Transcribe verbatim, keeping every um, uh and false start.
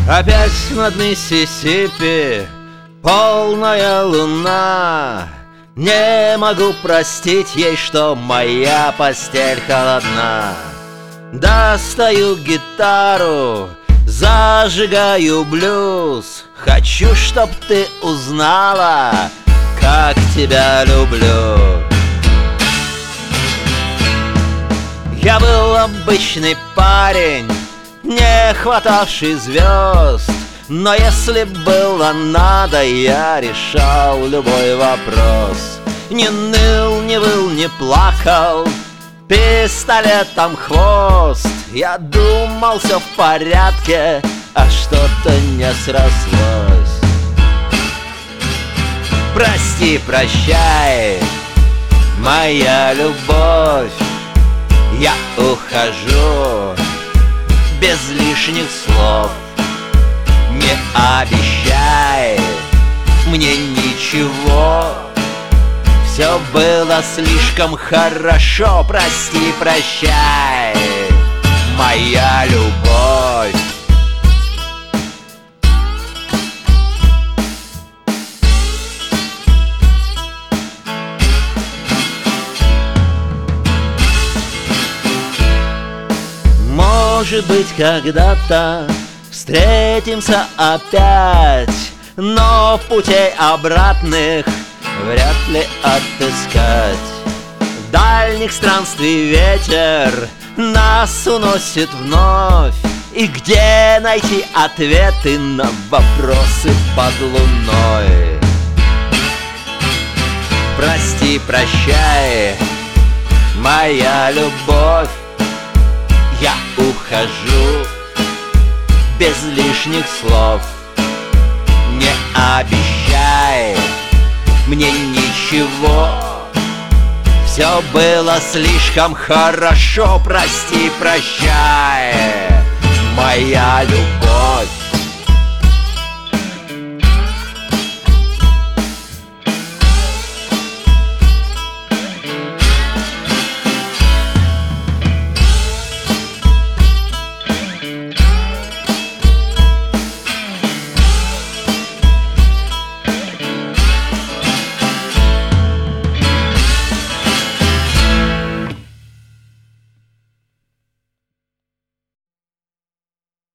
Опять над Миссисипи полная луна. Не могу простить ей, что моя постель холодна. Достаю гитару, зажигаю блюз. Хочу, чтоб ты узнала, как тебя люблю. Я был обычный парень, не хватавший звезд, но если было надо, я решал любой вопрос. Не ныл, не выл, не плакал, пистолетом хвост. Я думал, все в порядке, а что-то не срослось. Прости, прощай, моя любовь, я ухожу без лишних слов. Не обещай мне ничего, все было слишком хорошо. Прости, прощай, моя любовь. Может быть, когда-то встретимся опять, но путей обратных вряд ли отыскать. Дальних странствий ветер нас уносит вновь, и где найти ответы на вопросы под луной? Прости, прощай, моя любовь, я ухожу без лишних слов. Не обещай мне ничего, все было слишком хорошо. Прости, прощай, моя любовь.